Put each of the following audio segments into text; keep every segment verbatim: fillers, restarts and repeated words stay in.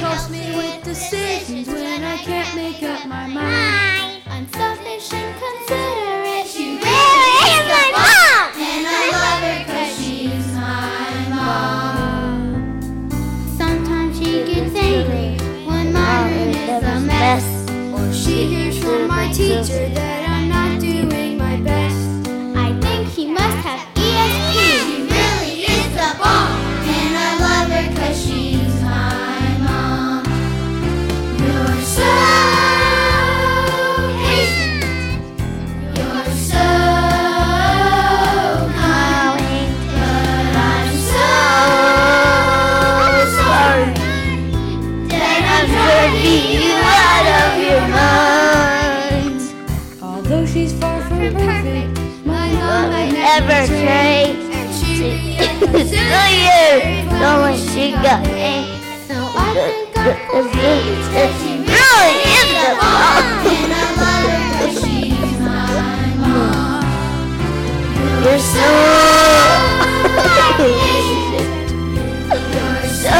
helps me with decisions when I can't make up my mind. I'm selfish and considerate. She really is my mom, and I love her 'cause she's my mom. Sometimes she gets angry when my room is a mess, Or she hears from my teacher that I'm not doing my best. I think she must have E S P. She really is the bomb, and I love her 'cause she's my mom. You're so patient. You're so kind. But I'm so sorry that I'm turning you out of your mind. Although she's far from perfect, my mom I Never never trade. trade. And she So you know when she got me. So I think I'm confused that she Really is the mom. and I love her 'cause she's my mom. You're so patient. You're So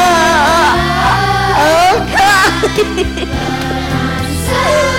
kind. I'm so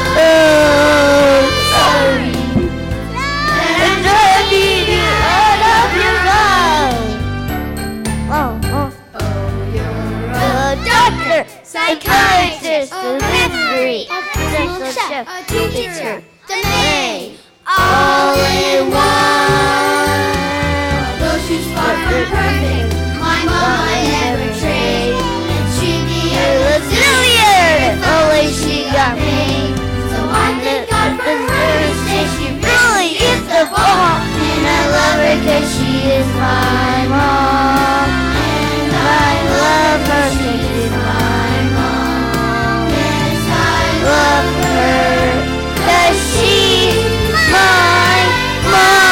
sorry that I'm turning you out of your mind. Oh, oh. Oh, you're A doctor, psychiatrist, a mystery, a special personal chef, chef, a teacher, the maid, all in one. Although she's far from perfect, my mom I never trade. And she'd be a zillion if only she got me. So I thank God for her and say She really is the bomb, and I love her 'cause she is my mom. And I love her 'cause she's my mom. yes, I Love her 'cause she's my mom.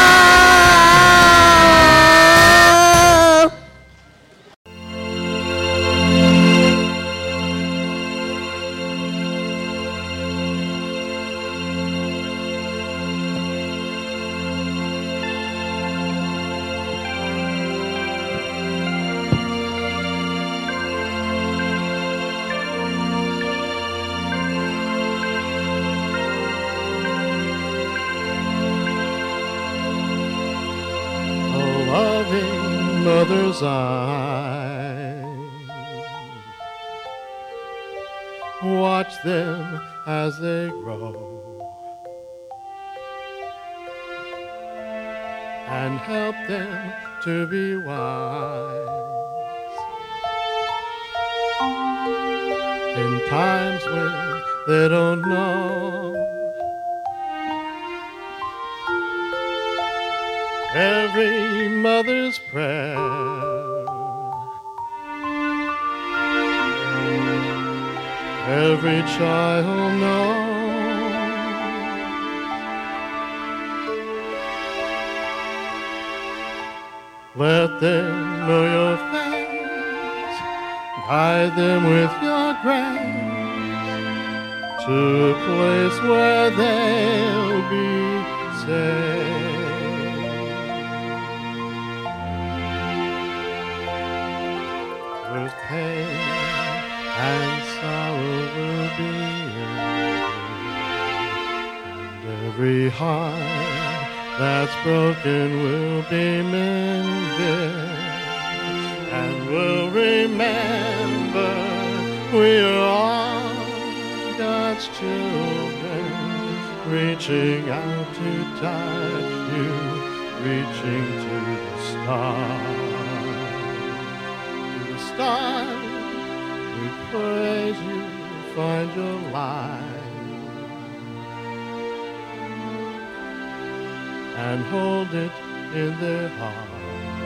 A loving mother's eyes watch them as they grow and help them to be wise in times when they don't know. Every mother's prayer, every child knows. Let them know your face, guide them with your grace to a place where they'll be safe. With pain and sorrow will be ended, and every heart that's broken will be mended, and we'll remember we are all God's children, reaching out to touch you, reaching to the stars. Stars, we praise you, find your light, and hold it in their heart.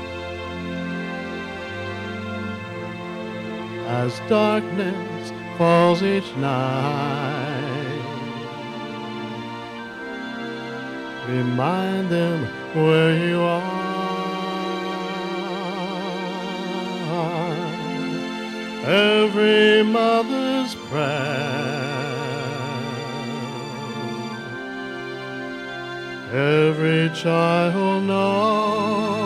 As darkness falls each night, remind them where you are. Every mother's prayer, every child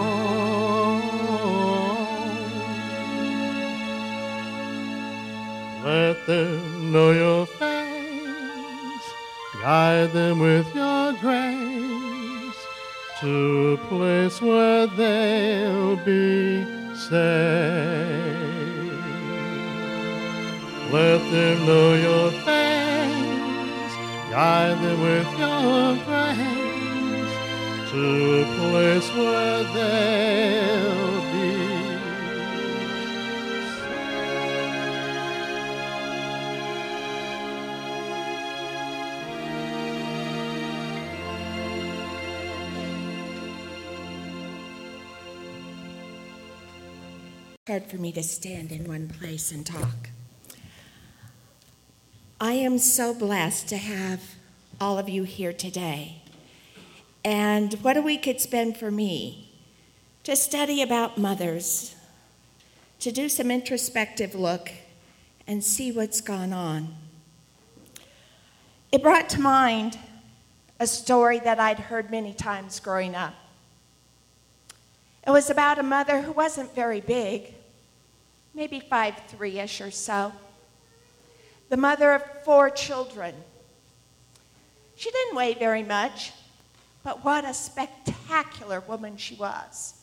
knows. Let them know your face. Guide them with your grace to a place where they'll be safe. Let them know your face. Guide them with your grace to a place where they'll be hard for me to stand in one place and talk. I am so blessed to have all of you here today. And what a week it's been for me to study about mothers, to do some introspective look and see what's gone on. It brought to mind a story that I'd heard many times growing up. It was about a mother who wasn't very big, maybe five three-ish or so. The mother of four children. She didn't weigh very much, but what a spectacular woman she was.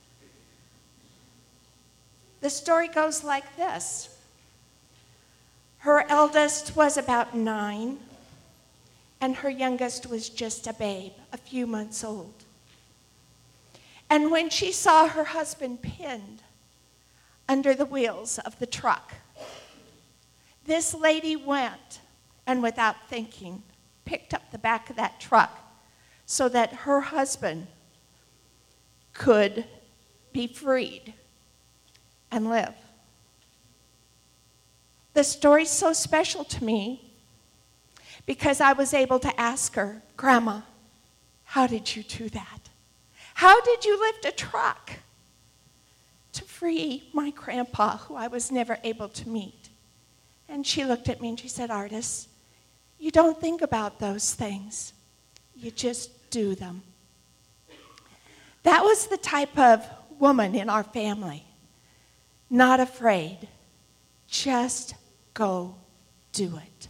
The story goes like this. Her eldest was about nine, and her youngest was just a babe, a few months old. And when she saw her husband pinned under the wheels of the truck, this lady went and, without thinking, picked up the back of that truck so that her husband could be freed and live. The story's so special to me because I was able to ask her, Grandma, how did you do that? How did you lift a truck to free my grandpa, who I was never able to meet? And she looked at me and she said, Artis, you don't think about those things. You just do them. That was the type of woman in our family. Not afraid. Just go do it.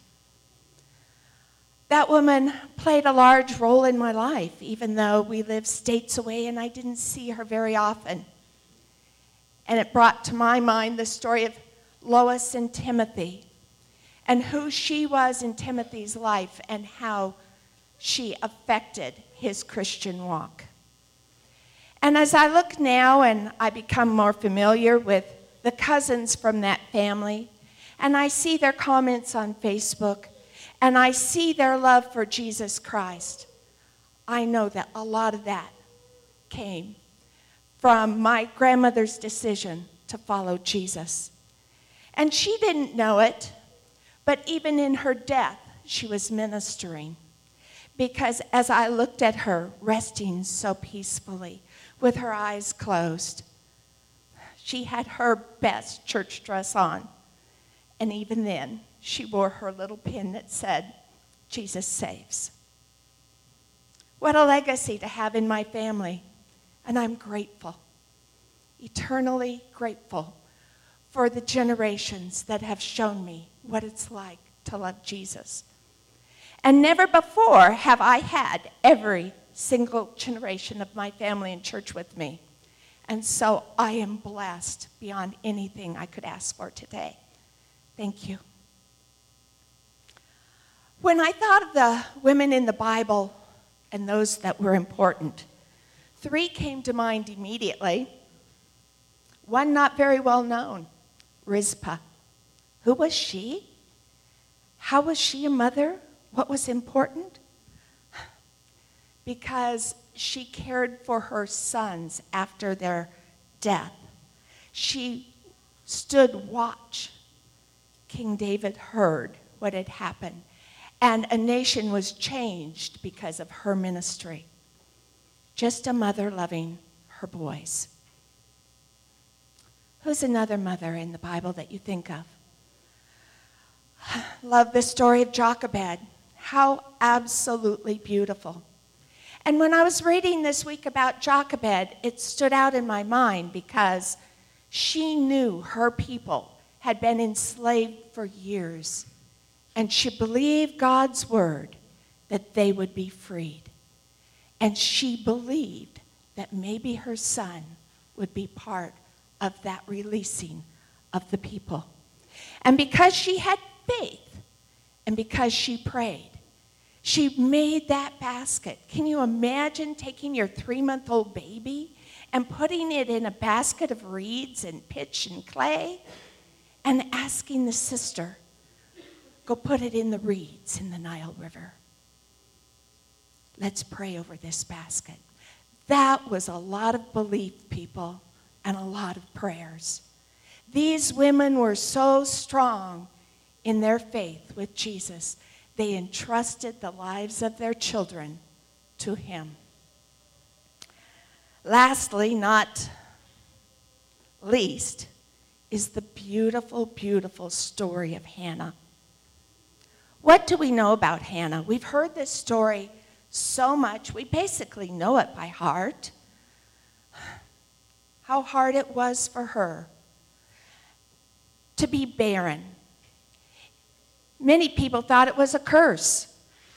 That woman played a large role in my life, even though we lived states away and I didn't see her very often. And it brought to my mind the story of Lois and Timothy and who she was in Timothy's life and how she affected his Christian walk. And as I look now and I become more familiar with the cousins from that family, and I see their comments on Facebook, and I see their love for Jesus Christ, I know that a lot of that came from my grandmother's decision to follow Jesus. And she didn't know it, but even in her death, she was ministering. Because as I looked at her resting so peacefully with her eyes closed, she had her best church dress on. And even then, she wore her little pin that said, Jesus saves. What a legacy to have in my family. And I'm grateful, eternally grateful for the generations that have shown me what it's like to love Jesus. And never before have I had every single generation of my family in church with me. And so I am blessed beyond anything I could ask for today. Thank you. When I thought of the women in the Bible and those that were important, three came to mind immediately. One not very well known, Rizpah. Who was she? How was she a mother? What was important? Because she cared for her sons after their death. She stood watch. King David heard what had happened, and a nation was changed because of her ministry. Just a mother loving her boys. Who's another mother in the Bible that you think of? Love the story of Jochebed. How absolutely beautiful. And when I was reading this week about Jochebed, it stood out in my mind because she knew her people had been enslaved for years, and she believed God's word that they would be freed. And she believed that maybe her son would be part of that releasing of the people. And because she had faith, and because she prayed, she made that basket. Can you imagine taking your three-month-old baby and putting it in a basket of reeds and pitch and clay and asking the sister, go put it in the reeds in the Nile River? Let's pray over this basket. That was a lot of belief, people, and a lot of prayers. These women were so strong in their faith with Jesus, they entrusted the lives of their children to him. Lastly, not least, is the beautiful, beautiful story of Hannah. What do we know about Hannah? We've heard this story so much, we basically know it by heart. How hard it was for her to be barren. Many people thought it was a curse.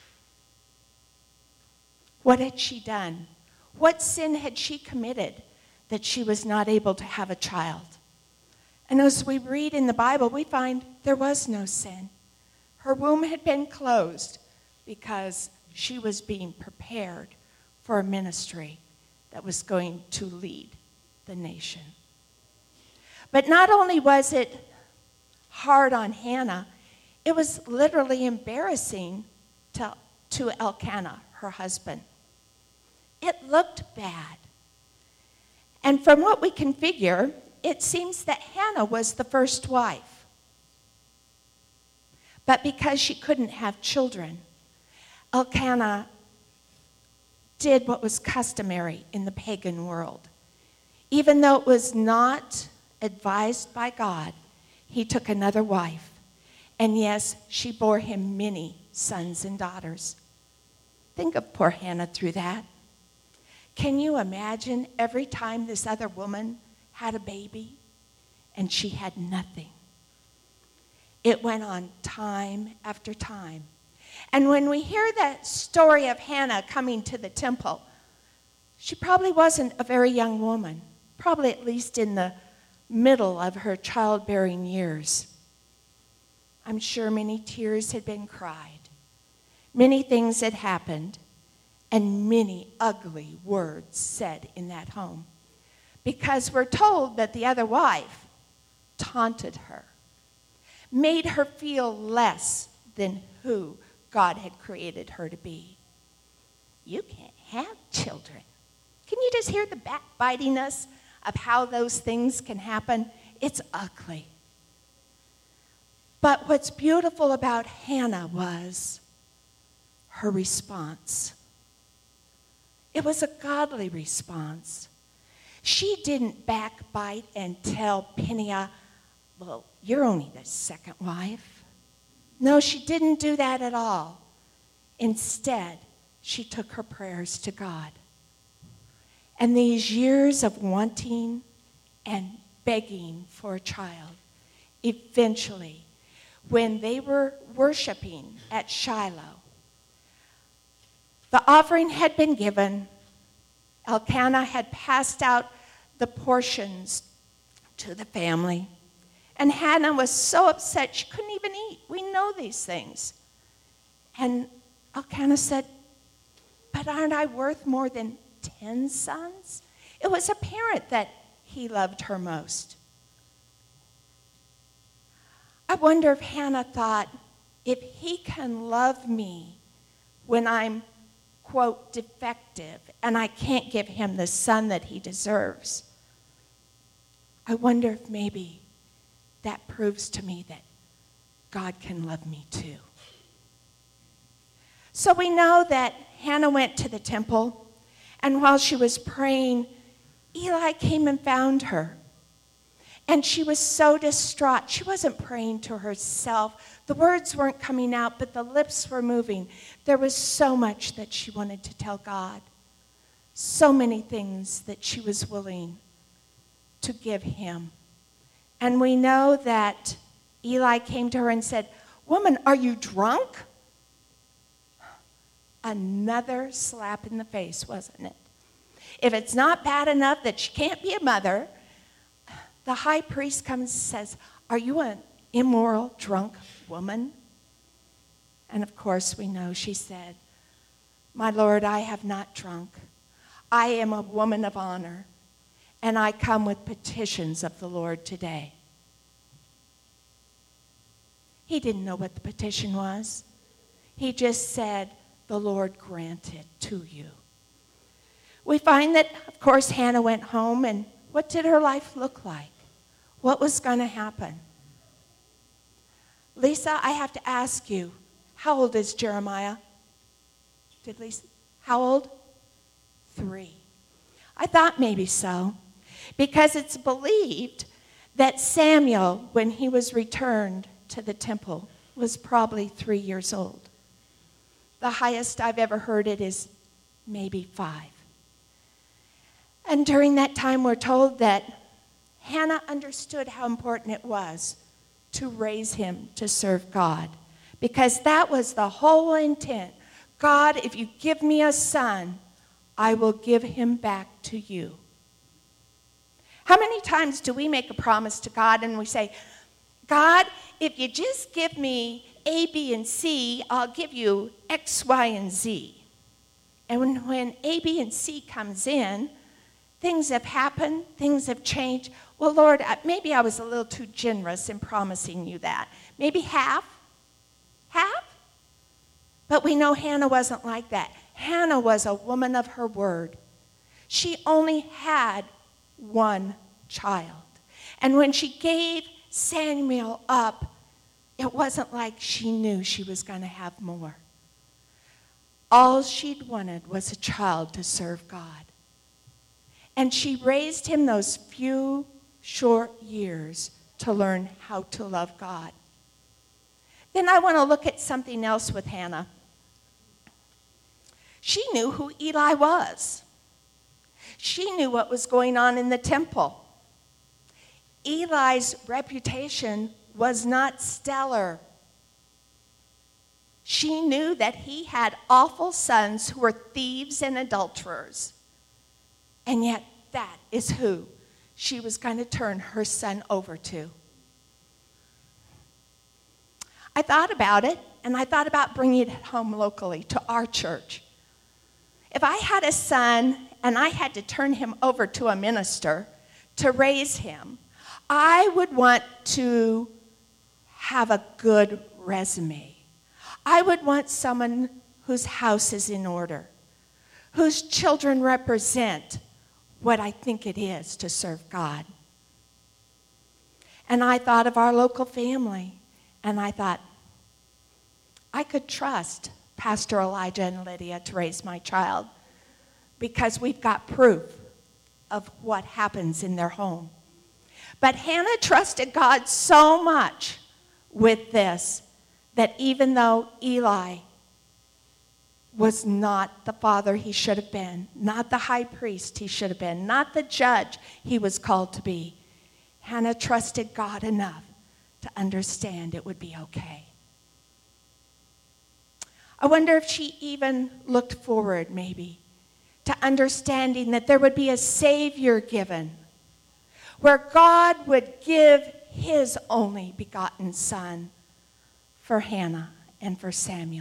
What had she done? What sin had she committed that she was not able to have a child? And as we read in the Bible, we find there was no sin. Her womb had been closed because she was being prepared for a ministry that was going to lead the nation. But not only was it hard on Hannah, it was literally embarrassing to, to Elkanah, her husband. It looked bad. And from what we can figure, it seems that Hannah was the first wife. But because she couldn't have children, Elkanah did what was customary in the pagan world. Even though it was not advised by God, he took another wife. And yes, she bore him many sons and daughters. Think of poor Hannah through that. Can you imagine every time this other woman had a baby and she had nothing? It went on time after time. And when we hear that story of Hannah coming to the temple, she probably wasn't a very young woman, probably at least in the middle of her childbearing years. I'm sure many tears had been cried, many things had happened, and many ugly words said in that home. Because we're told that the other wife taunted her, made her feel less than who God had created her to be. You can't have children. Can you just hear the backbitingness of how those things can happen? It's ugly. But what's beautiful about Hannah was her response. It was a godly response. She didn't backbite and tell Peninnah, well, you're only the second wife. No, she didn't do that at all. Instead, she took her prayers to God. And these years of wanting and begging for a child, eventually, when they were worshiping at Shiloh, the offering had been given. Elkanah had passed out the portions to the family. And Hannah was so upset she couldn't even eat. We know these things. And Elkanah said, but aren't I worth more than ten sons? It was apparent that he loved her most. I wonder if Hannah thought, if he can love me when I'm, quote, defective, and I can't give him the son that he deserves, I wonder if maybe that proves to me that God can love me too. So we know that Hannah went to the temple, and while she was praying, Eli came and found her. And she was so distraught. She wasn't praying to herself. The words weren't coming out, but the lips were moving. There was so much that she wanted to tell God. So many things that she was willing to give him And we know that Eli came to her and said, "Woman, are you drunk?" Another slap in the face, wasn't it? If it's not bad enough that she can't be a mother, the high priest comes and says, "Are you an immoral, drunk woman?" And of course we know she said, "My Lord, I have not drunk. I am a woman of honor, and I come with petitions of the Lord today." He didn't know what the petition was. He just said, "The Lord grant it to you." We find that, of course, Hannah went home, and what did her life look like? What was going to happen? Lisa, I have to ask you, how old is Jeremiah? Did Lisa? How old? Three. I thought maybe so, because it's believed that Samuel, when he was returned to the temple, was probably three years old. The highest I've ever heard it is maybe five. And during that time, we're told that Hannah understood how important it was to raise him to serve God, because that was the whole intent. God, if you give me a son, I will give him back to you. How many times do we make a promise to God and we say, "God, if you just give me A, B, and C, I'll give you X, Y, and Z." And when, when A, B, and C comes in, things have happened, things have changed. Well, Lord, maybe I was a little too generous in promising you that. Maybe half? Half? But we know Hannah wasn't like that. Hannah was a woman of her word. She only had one child. And when she gave Samuel up, it wasn't like she knew she was going to have more. All she'd wanted was a child to serve God. And she raised him those few short years to learn how to love God. Then I want to look at something else with Hannah. She knew who Eli was. She knew what was going on in the temple. Eli's reputation was not stellar. She knew that he had awful sons who were thieves and adulterers. And yet that is who she was going to turn her son over to. I thought about it, and I thought about bringing it home locally to our church. If I had a son and I had to turn him over to a minister to raise him, I would want to have a good resume. I would want someone whose house is in order, whose children represent what I think it is to serve God. And I thought of our local family, and I thought, I could trust Pastor Elijah and Lydia to raise my child because we've got proof of what happens in their home. But Hannah trusted God so much with this that even though Eli was not the father he should have been, not the high priest he should have been, not the judge he was called to be, Hannah trusted God enough to understand it would be okay. I wonder if she even looked forward, maybe, to understanding that there would be a Savior given, where God would give his only begotten Son for Hannah and for Samuel.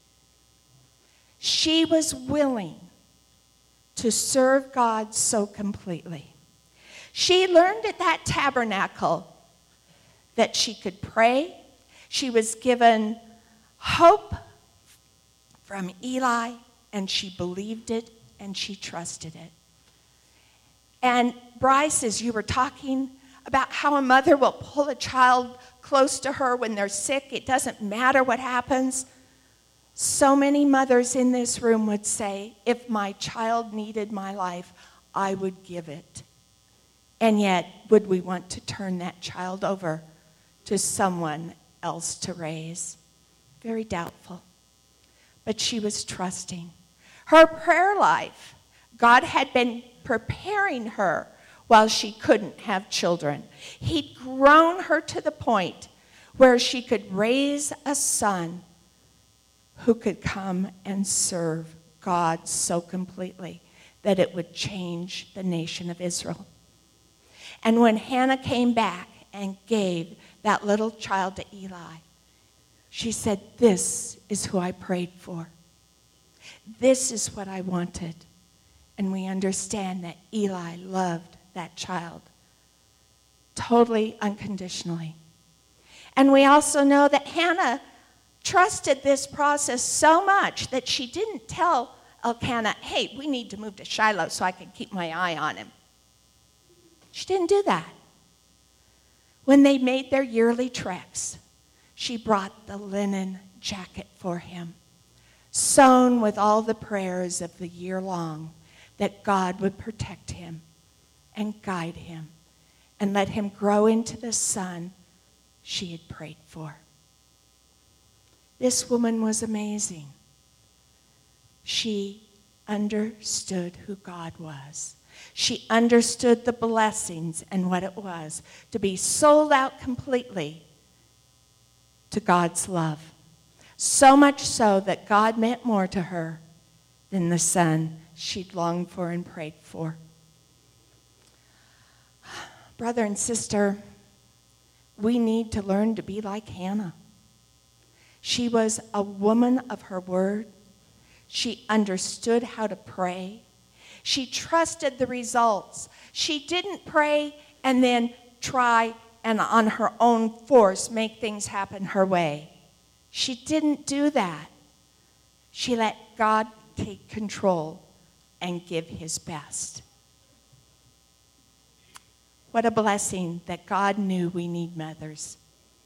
She was willing to serve God so completely. She learned at that tabernacle that she could pray. She was given hope from Eli, and she believed it, and she trusted it. And Bryce, as you were talking about how a mother will pull a child close to her when they're sick, it doesn't matter what happens. So many mothers in this room would say, if my child needed my life, I would give it. And yet, would we want to turn that child over to someone else to raise? Very doubtful. But she was trusting. Her prayer life, God had been preparing her while she couldn't have children. He'd grown her to the point where she could raise a son who could come and serve God so completely that it would change the nation of Israel. And when Hannah came back and gave that little child to Eli, she said, "This is who I prayed for. This is what I wanted." And we understand that Eli loved that child totally unconditionally. And we also know that Hannah trusted this process so much that she didn't tell Elkanah, "Hey, we need to move to Shiloh so I can keep my eye on him." She didn't do that. When they made their yearly treks, she brought the linen jacket for him, sewn with all the prayers of the year long, that God would protect him and guide him and let him grow into the son she had prayed for. This woman was amazing. She understood who God was. She understood the blessings and what it was to be sold out completely to God's love. So much so that God meant more to her than the son she'd longed for and prayed for. Brother and sister, we need to learn to be like Hannah. She was a woman of her word. She understood how to pray. She trusted the results. She didn't pray and then try and on her own force make things happen her way. She didn't do that. She let God take control and give his best. What a blessing that God knew we need mothers.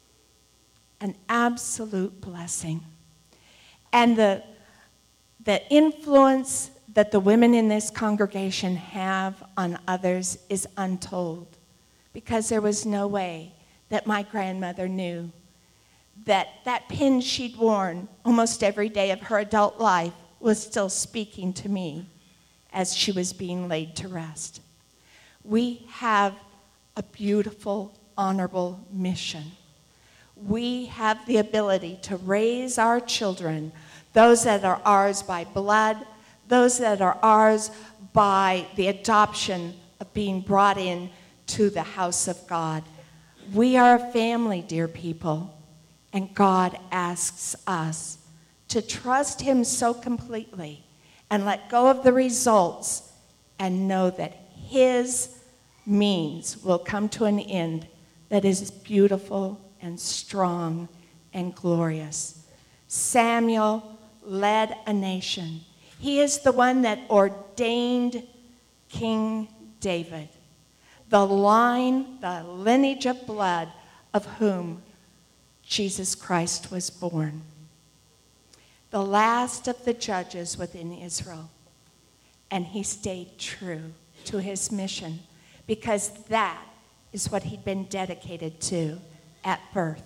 An absolute blessing. And the, the influence that the women in this congregation have on others is untold, because there was no way that my grandmother knew that that pin she'd worn almost every day of her adult life was still speaking to me as she was being laid to rest. We have a beautiful, honorable mission. We have the ability to raise our children, those that are ours by blood, those that are ours by the adoption of being brought in to the house of God. We are a family, dear people, and God asks us to trust him so completely and let go of the results and know that his means will come to an end that is beautiful and strong and glorious. Samuel led a nation. He is the one that ordained King David, the line, the lineage of blood of whom Jesus Christ was born. The last of the judges within Israel. And he stayed true to his mission, because that is what he'd been dedicated to at birth.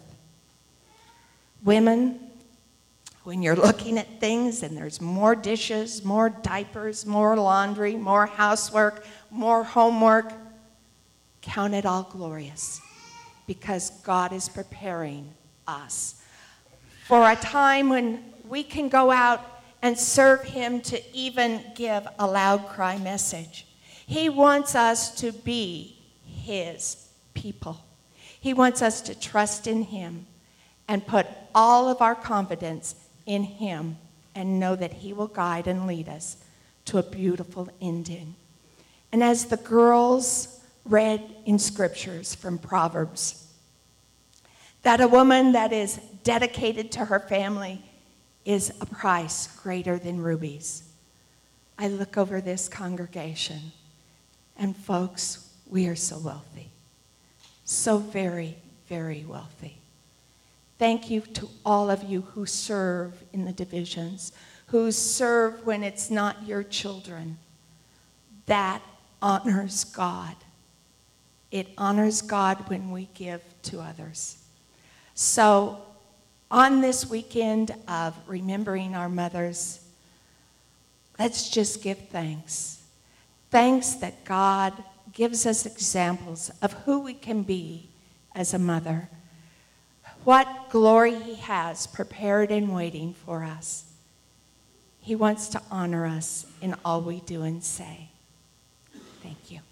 Women, when you're looking at things and there's more dishes, more diapers, more laundry, more housework, more homework, count it all glorious, because God is preparing us for a time when we can go out and serve him to even give a loud cry message. He wants us to be his people. He wants us to trust in him and put all of our confidence in him and know that he will guide and lead us to a beautiful ending. And as the girls read in scriptures from Proverbs, that a woman that is dedicated to her family is a price greater than rubies. I look over this congregation, and folks, we are so wealthy. So very, very wealthy. Thank you to all of you who serve in the divisions, who serve when it's not your children. That honors God. It honors God when we give to others. So on this weekend of remembering our mothers, let's just give thanks. Thanks that God gives us examples of who we can be as a mother, what glory he has prepared and waiting for us. He wants to honor us in all we do and say. Thank you.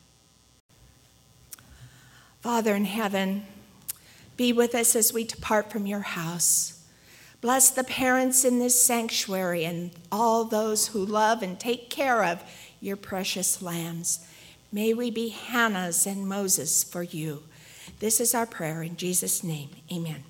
Father in heaven, be with us as we depart from your house. Bless the parents in this sanctuary and all those who love and take care of your precious lambs. May we be Hannahs and Moses for you. This is our prayer in Jesus' name. Amen.